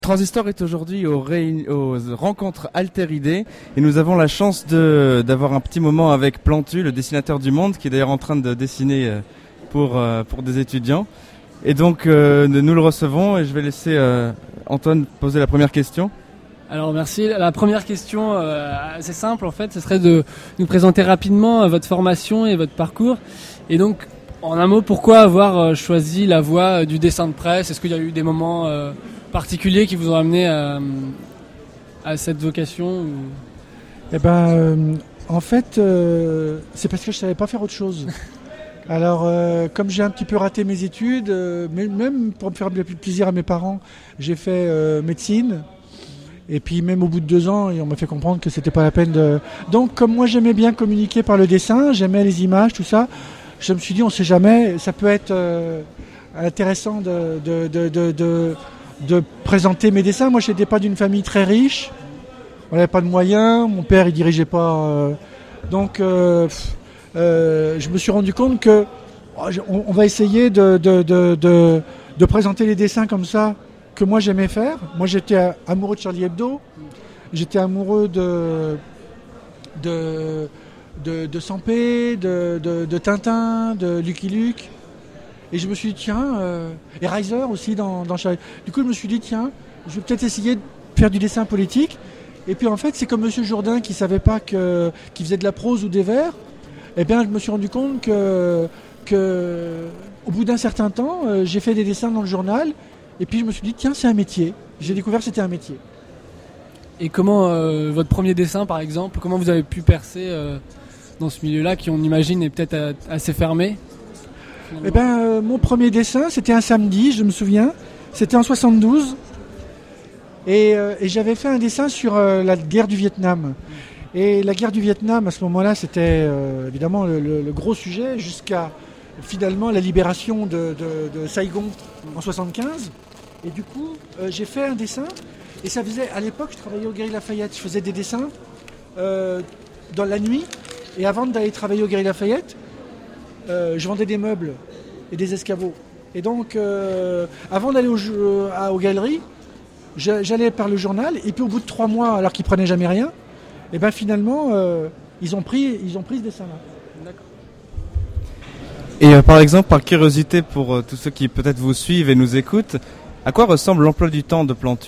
Transistor est aujourd'hui aux rencontres Alter-Idées et nous avons la chance d'avoir un petit moment avec Plantu, le dessinateur du Monde, qui est d'ailleurs en train de dessiner pour des étudiants. Et donc nous le recevons et je vais laisser Antoine poser la première question. Alors merci. La première question, assez simple en fait, ce serait de nous présenter rapidement votre formation et votre parcours. Et donc, en un mot, pourquoi avoir choisi la voie du dessin de presse ? Est-ce qu'il y a eu des moments particuliers qui vous ont amené à cette vocation ou... Eh ben, en fait, c'est parce que je savais pas faire autre chose. Alors, comme j'ai un petit peu raté mes études, même pour me faire plaisir à mes parents, j'ai fait médecine. Et puis même au bout de 2 ans, on m'a fait comprendre que c'était pas la peine de... Donc, comme moi j'aimais bien communiquer par le dessin, j'aimais les images, tout ça, je me suis dit, on sait jamais, ça peut être intéressant de présenter mes dessins. Moi, je n'étais pas d'une famille très riche, on n'avait pas de moyens, mon père il dirigeait pas, donc je me suis rendu compte que on va essayer de présenter les dessins comme ça que moi j'aimais faire. Moi j'étais amoureux de Charlie Hebdo, j'étais amoureux de Sampé, de Tintin, de Lucky Luke. Et je me suis dit, tiens, et Reiser aussi dans Charlie. Du coup, je me suis dit, tiens, je vais peut-être essayer de faire du dessin politique. Et puis en fait, c'est comme Monsieur Jourdain qui savait pas qu'il faisait de la prose ou des vers. Eh bien, je me suis rendu compte que au bout d'un certain temps, j'ai fait des dessins dans le journal. Et puis je me suis dit, tiens, c'est un métier. J'ai découvert que c'était un métier. Et comment, votre premier dessin par exemple, comment vous avez pu percer dans ce milieu-là qui, on imagine, est peut-être assez fermé ? Eh ben, mon premier dessin, c'était un samedi, je me souviens. C'était en 72. Et j'avais fait un dessin sur la guerre du Vietnam. Et la guerre du Vietnam, à ce moment-là, c'était évidemment le gros sujet, jusqu'à finalement la libération de Saigon en 75. Et du coup, j'ai fait un dessin. Et ça faisait, à l'époque, je travaillais au Galeries Lafayette. Je faisais des dessins dans la nuit. Et avant d'aller travailler au Galeries Lafayette, je vendais des meubles et des escabeaux. Et donc, avant d'aller aux galeries, j'allais par le journal. Et puis, au bout de 3 mois, alors qu'ils prenaient jamais rien, et ben finalement, ils ont pris ce dessin-là. D'accord. Et par exemple, par curiosité pour tous ceux qui peut-être vous suivent et nous écoutent, à quoi ressemble l'emploi du temps de Plantu ?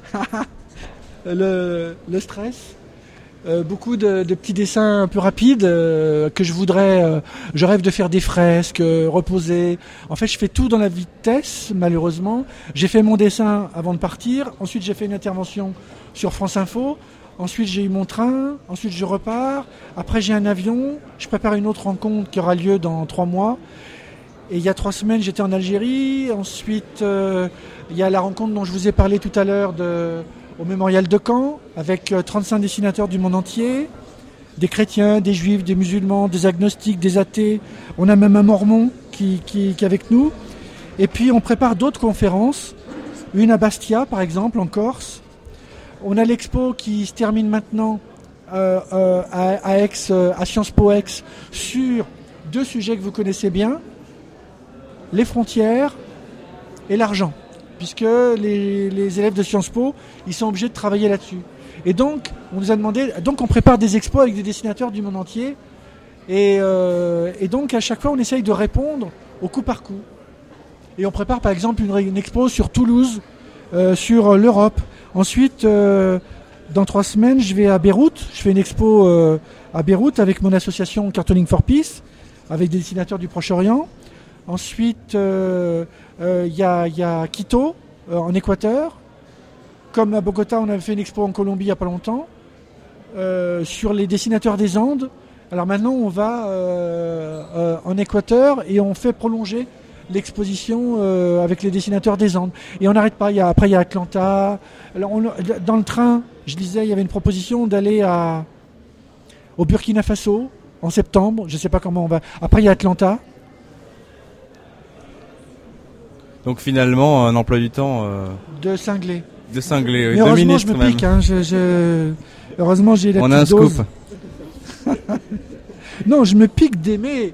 Le stress. Beaucoup de petits dessins un peu rapides que je voudrais. Je rêve de faire des fresques, reposer. En fait, je fais tout dans la vitesse, malheureusement. J'ai fait mon dessin avant de partir. Ensuite, j'ai fait une intervention sur France Info. Ensuite, j'ai eu mon train. Ensuite, je repars. Après, j'ai un avion. Je prépare une autre rencontre qui aura lieu dans 3 mois. Et il y a 3 semaines, j'étais en Algérie. Ensuite, il y a la rencontre dont je vous ai parlé tout à l'heure au mémorial de Caen, avec 35 dessinateurs du monde entier, des chrétiens, des juifs, des musulmans, des agnostiques, des athées. On a même un mormon qui est avec nous. Et puis on prépare d'autres conférences, une à Bastia par exemple, en Corse. On a l'expo qui se termine maintenant à Aix, à Sciences Po Aix, sur 2 sujets que vous connaissez bien, les frontières et l'argent. Puisque les élèves de Sciences Po, ils sont obligés de travailler là-dessus. Et donc, on nous a demandé... Donc, on prépare des expos avec des dessinateurs du monde entier. Et donc, à chaque fois, on essaye de répondre au coup par coup. Et on prépare, par exemple, une expo sur Toulouse, sur l'Europe. Ensuite, dans 3 semaines, je vais à Beyrouth. Je fais une expo à Beyrouth avec mon association Cartooning for Peace, avec des dessinateurs du Proche-Orient. Ensuite, il y a Quito, en Équateur. Comme à Bogota, on avait fait une expo en Colombie il n'y a pas longtemps, sur les dessinateurs des Andes. Alors maintenant, on va en Équateur et on fait prolonger l'exposition avec les dessinateurs des Andes. Et on n'arrête pas. Après, il y a Atlanta. Alors, dans le train, je disais, il y avait une proposition d'aller au Burkina Faso en septembre. Je ne sais pas comment on va. Après, il y a Atlanta. Donc finalement, un emploi du temps... De cinglé. De cinglé, oui. Mais heureusement, je me pique. Hein, heureusement, j'ai la petite dose. On a un scoop. Non, je me pique d'aimer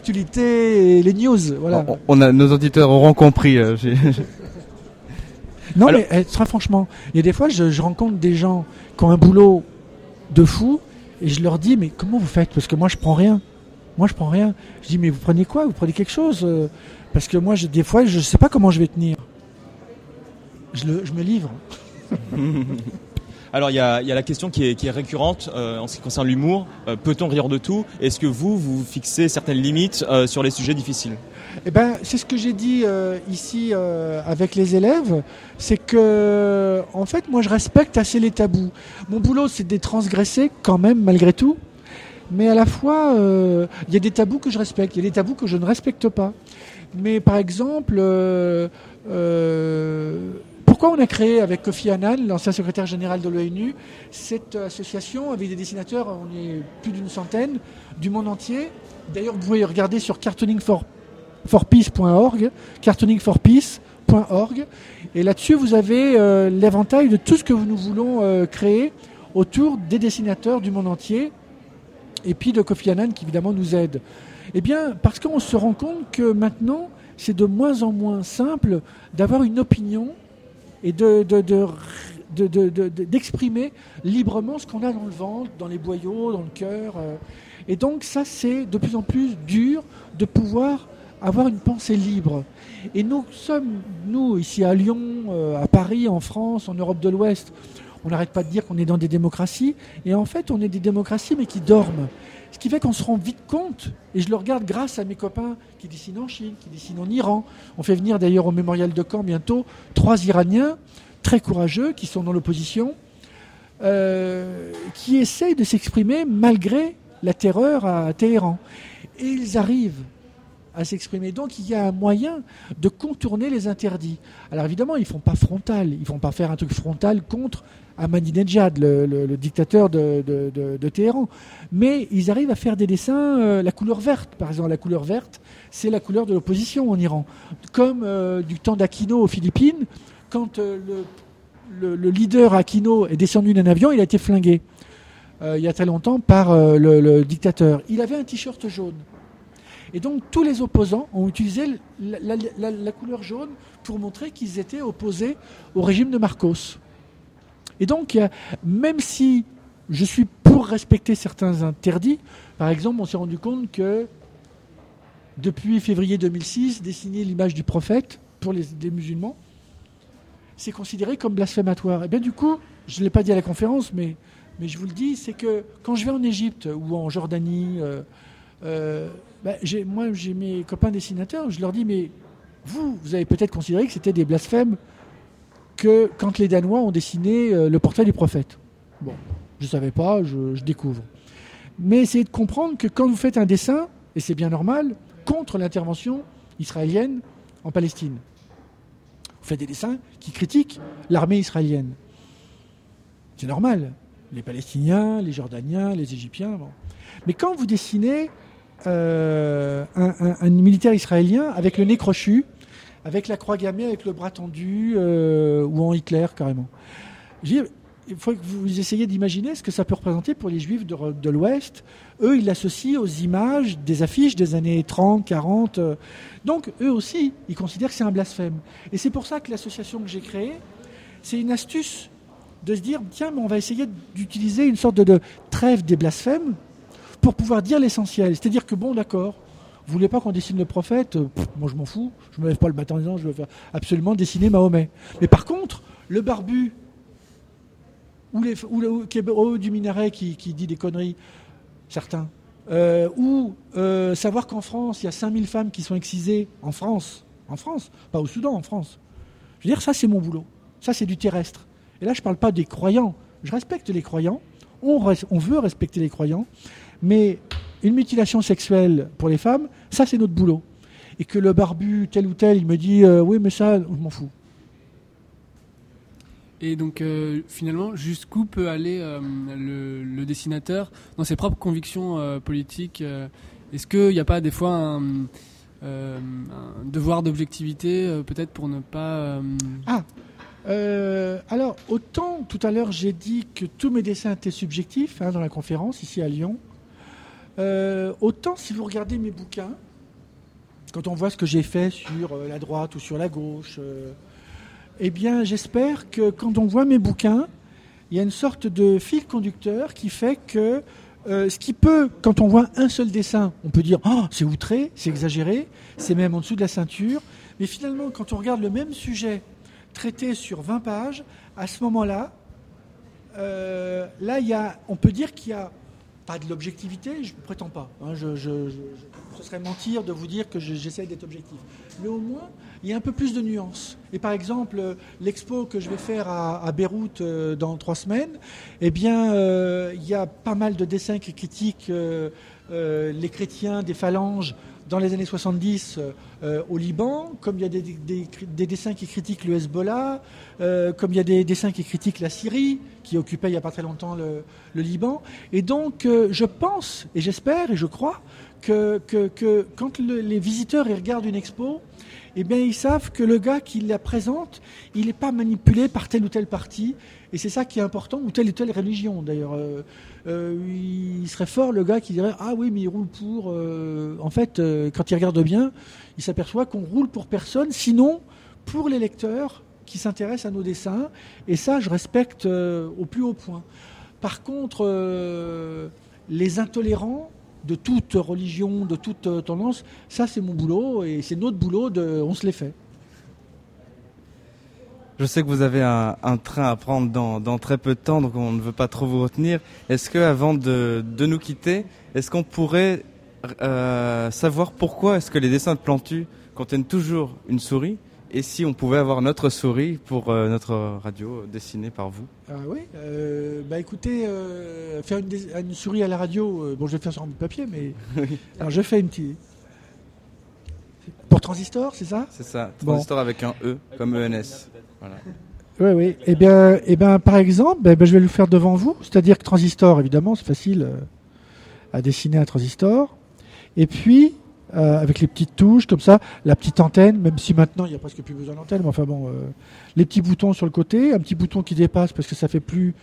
l'actualité et les news. Voilà. Nos auditeurs auront compris. Non, Alors- mais très franchement, il y a des fois, je rencontre des gens qui ont un boulot de fou et je leur dis, mais comment vous faites? Parce que moi, je prends rien. Je dis, mais vous prenez quoi? Vous prenez quelque chose? Parce que moi, des fois, je sais pas comment je vais tenir. Je me livre. Alors il y a la question qui est récurrente en ce qui concerne l'humour. Peut-on rire de tout? Est-ce que vous fixez certaines limites sur les sujets difficiles? Eh ben, c'est ce que j'ai dit ici avec les élèves, c'est que, en fait, moi, je respecte assez les tabous. Mon boulot, c'est de les transgresser quand même, malgré tout. Mais à la fois, il y a des tabous que je respecte, il y a des tabous que je ne respecte pas. Mais par exemple, pourquoi on a créé avec Kofi Annan, l'ancien secrétaire général de l'ONU, cette association avec des dessinateurs, on est plus d'une centaine, du monde entier. D'ailleurs, vous pouvez regarder sur cartooningforpeace.org, cartooningforpeace.org, et là-dessus, vous avez l'éventail de tout ce que nous voulons créer autour des dessinateurs du monde entier, et puis de Kofi Annan qui évidemment nous aide. Eh bien, parce qu'on se rend compte que maintenant, c'est de moins en moins simple d'avoir une opinion et d'exprimer librement ce qu'on a dans le ventre, dans les boyaux, dans le cœur. Et donc ça, c'est de plus en plus dur de pouvoir avoir une pensée libre. Et nous sommes, nous, ici à Lyon, à Paris, en France, en Europe de l'Ouest, on n'arrête pas de dire qu'on est dans des démocraties, et en fait, on est des démocraties, mais qui dorment. Ce qui fait qu'on se rend vite compte, et je le regarde grâce à mes copains qui dessinent en Chine, qui dessinent en Iran. On fait venir d'ailleurs au mémorial de Caen bientôt 3 Iraniens très courageux qui sont dans l'opposition, qui essayent de s'exprimer malgré la terreur à Téhéran. Et ils arrivent à s'exprimer. Donc il y a un moyen de contourner les interdits. Alors évidemment, ils ne font pas frontal, ils ne vont pas faire un truc frontal contre Ahmadinejad, le dictateur de Téhéran. Mais ils arrivent à faire des dessins, la couleur verte, par exemple. La couleur verte, c'est la couleur de l'opposition en Iran. Comme du temps d'Aquino aux Philippines, quand le leader Aquino est descendu d'un avion, il a été flingué il y a très longtemps par le dictateur. Il avait un t-shirt jaune. Et donc tous les opposants ont utilisé la couleur jaune pour montrer qu'ils étaient opposés au régime de Marcos. Et donc, même si je suis pour respecter certains interdits, par exemple, on s'est rendu compte que depuis février 2006, dessiner l'image du prophète pour les musulmans, c'est considéré comme blasphématoire. Et bien du coup, je ne l'ai pas dit à la conférence, mais je vous le dis, c'est que quand je vais en Égypte ou en Jordanie, j'ai mes copains dessinateurs, je leur dis, mais vous avez peut-être considéré que c'était des blasphèmes que quand les Danois ont dessiné le portrait du prophète. Bon, je ne savais pas, je découvre. Mais essayez de comprendre que quand vous faites un dessin, et c'est bien normal, contre l'intervention israélienne en Palestine, vous faites des dessins qui critiquent l'armée israélienne. C'est normal. Les Palestiniens, les Jordaniens, les Égyptiens. Bon. Mais quand vous dessinez un militaire israélien avec le nez crochu, avec la croix gammée, avec le bras tendu, ou en Hitler carrément. Il faut que vous essayiez d'imaginer ce que ça peut représenter pour les Juifs de l'Ouest. Eux, ils l'associent aux images des affiches des années 30, 40. Donc, eux aussi, ils considèrent que c'est un blasphème. Et c'est pour ça que l'association que j'ai créée, c'est une astuce de se dire, tiens, mais on va essayer d'utiliser une sorte de trêve des blasphèmes pour pouvoir dire l'essentiel. C'est-à-dire que, bon, d'accord, vous voulez pas qu'on dessine le prophète, moi je m'en fous, je me lève pas le matin en disant je veux faire absolument dessiner Mahomet. Mais par contre, le barbu, qui est au haut du minaret qui dit des conneries, certains, ou savoir qu'en France, il y a 5000 femmes qui sont excisées en France, pas au Soudan, en France. Je veux dire, ça c'est mon boulot, ça c'est du terrestre. Et là je parle pas des croyants, je respecte les croyants, on veut respecter les croyants, mais une mutilation sexuelle pour les femmes, ça c'est notre boulot. Et que le barbu tel ou tel, il me dit oui mais ça, je m'en fous. Et donc finalement, jusqu'où peut aller le dessinateur dans ses propres convictions politiques Est-ce qu'il n'y a pas des fois un devoir d'objectivité peut-être pour ne pas... Alors, autant tout à l'heure j'ai dit que tous mes dessins étaient subjectifs dans la conférence ici à Lyon, autant si vous regardez mes bouquins, quand on voit ce que j'ai fait sur la droite ou sur la gauche, Eh bien, j'espère que quand on voit mes bouquins, il y a une sorte de fil conducteur qui fait que ce qui peut, quand on voit un seul dessin, on peut dire « Oh, c'est outré, c'est exagéré, c'est même en dessous de la ceinture ». Mais finalement, quand on regarde le même sujet traité sur 20 pages, à ce moment-là, on peut dire qu'il y a pas de l'objectivité, je ne prétends pas. Hein, ce serait mentir de vous dire que j'essaie d'être objectif. Mais au moins, il y a un peu plus de nuances. Et par exemple, l'expo que je vais faire à Beyrouth dans 3 semaines, eh bien, il y a pas mal de dessins qui critiquent les chrétiens des phalanges dans les années 70 au Liban, comme il y a des dessins qui critiquent le Hezbollah, comme il y a des dessins qui critiquent la Syrie, qui occupait il n'y a pas très longtemps le Liban. Et donc, je pense, et j'espère, et je crois, que quand les visiteurs ils regardent une expo, eh bien, ils savent que le gars qui la présente, il n'est pas manipulé par tel ou tel parti. Et c'est ça qui est important, ou telle religion. D'ailleurs, il serait fort le gars qui dirait « Ah oui, mais il roule pour… En fait, quand il regarde bien, il s'aperçoit qu'on roule pour personne, sinon pour les lecteurs qui s'intéressent à nos dessins. Et ça, je respecte au plus haut point. Par contre, les intolérants de toute religion, de toute tendance, ça c'est mon boulot et c'est notre boulot, on se les fait. Je sais que vous avez un train à prendre dans très peu de temps, donc on ne veut pas trop vous retenir. Est-ce que, avant de nous quitter, est-ce qu'on pourrait savoir pourquoi est-ce que les dessins de Plantu contiennent toujours une souris, et si on pouvait avoir notre souris pour notre radio dessinée par vous? Ah oui, écoutez, faire une souris à la radio, bon, je vais le faire sur un bout de papier, mais alors je fais une petite. Pour Transistor, c'est ça? C'est ça, Transistor avec un E, comme ENS. Voilà. Oui. Eh bien, par exemple, je vais le faire devant vous. C'est-à-dire que Transistor, évidemment, c'est facile à dessiner un transistor. Et puis, avec les petites touches, comme ça, la petite antenne, même si maintenant, il n'y a presque plus besoin d'antenne, mais enfin bon, les petits boutons sur le côté, un petit bouton qui dépasse parce que ça fait plus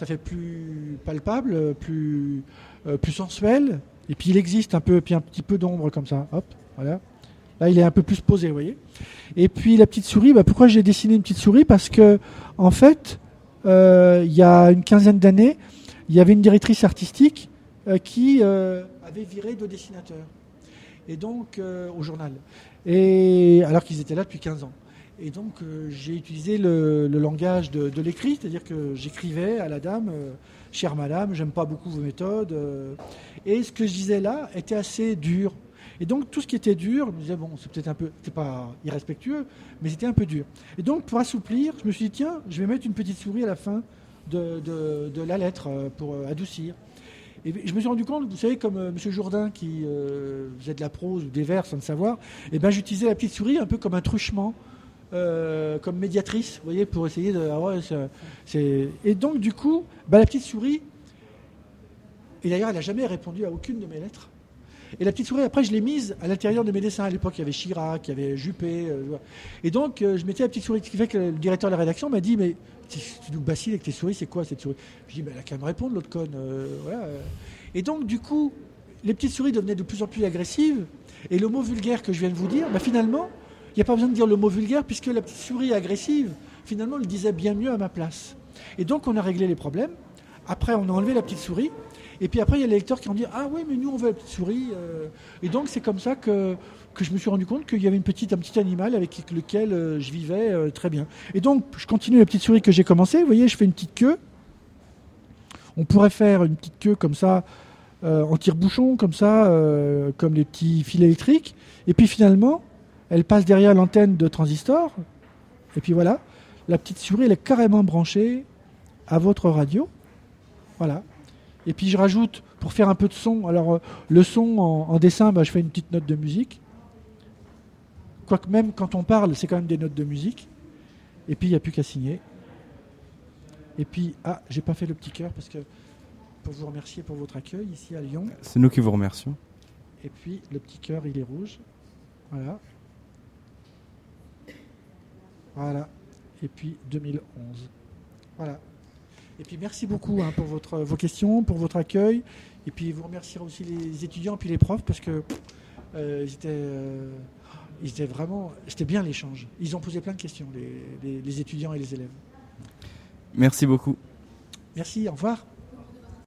palpable, plus sensuel. Et puis, il existe un petit peu d'ombre comme ça. Hop, voilà. Là, il est un peu plus posé, vous voyez. Et puis la petite souris, pourquoi j'ai dessiné une petite souris? Parce que, en fait, il y a une quinzaine d'années, il y avait une directrice artistique qui avait viré 2 dessinateurs. Et donc, au journal. Et alors qu'ils étaient là depuis 15 ans. Et donc, j'ai utilisé le langage de l'écrit, c'est-à-dire que j'écrivais à la dame, chère madame, j'aime pas beaucoup vos méthodes. Et ce que je disais là était assez dur. Et donc, tout ce qui était dur, je me disais, bon, c'est peut-être un peu, c'est pas irrespectueux, mais c'était un peu dur. Et donc, pour assouplir, je me suis dit, tiens, je vais mettre une petite souris à la fin de la lettre pour adoucir. Et je me suis rendu compte, vous savez, comme M. Jourdain qui faisait de la prose ou des vers sans le savoir, et j'utilisais la petite souris un peu comme un truchement, comme médiatrice, vous voyez, pour essayer de... Et donc, du coup, la petite souris, et d'ailleurs, elle n'a jamais répondu à aucune de mes lettres. Et la petite souris, après, je l'ai mise à l'intérieur de mes dessins. À l'époque, il y avait Chirac, il y avait Juppé. Et donc, je mettais la petite souris. Ce qui fait que le directeur de la rédaction m'a dit, mais tu nous bassines avec tes souris, c'est quoi cette souris? Je dis, elle a qu'à me répondre, l'autre conne. Voilà. Et donc, du coup, les petites souris devenaient de plus en plus agressives. Et le mot vulgaire que je viens de vous dire, finalement, il n'y a pas besoin de dire le mot vulgaire, puisque la petite souris agressive, finalement, le disait bien mieux à ma place. Et donc, on a réglé les problèmes. Après, on a enlevé la petite souris. Et puis après, il y a les lecteurs qui ont dit « Ah oui, mais nous, on veut la petite souris. » Et donc, c'est comme ça que je me suis rendu compte qu'il y avait un petit animal avec lequel je vivais très bien. Et donc, je continue la petite souris que j'ai commencé. Vous voyez, je fais une petite queue. On pourrait faire une petite queue comme ça, en tire-bouchon, comme ça, comme les petits fils électriques. Et puis finalement, elle passe derrière l'antenne de Transistor. Et puis voilà, la petite souris, elle est carrément branchée à votre radio. Voilà. Et puis je rajoute, pour faire un peu de son, alors le son en dessin, je fais une petite note de musique. Quoique même quand on parle, c'est quand même des notes de musique. Et puis il n'y a plus qu'à signer. Et puis, j'ai pas fait le petit cœur parce que pour vous remercier pour votre accueil ici à Lyon. C'est nous qui vous remercions. Et puis le petit cœur, il est rouge. Voilà. Voilà. Et puis 2011. Voilà. Et puis merci beaucoup pour vos questions, pour votre accueil. Et puis vous remercierez aussi les étudiants et puis les profs parce que C'était bien l'échange. Ils ont posé plein de questions, les étudiants et les élèves. Merci beaucoup. Merci, au revoir.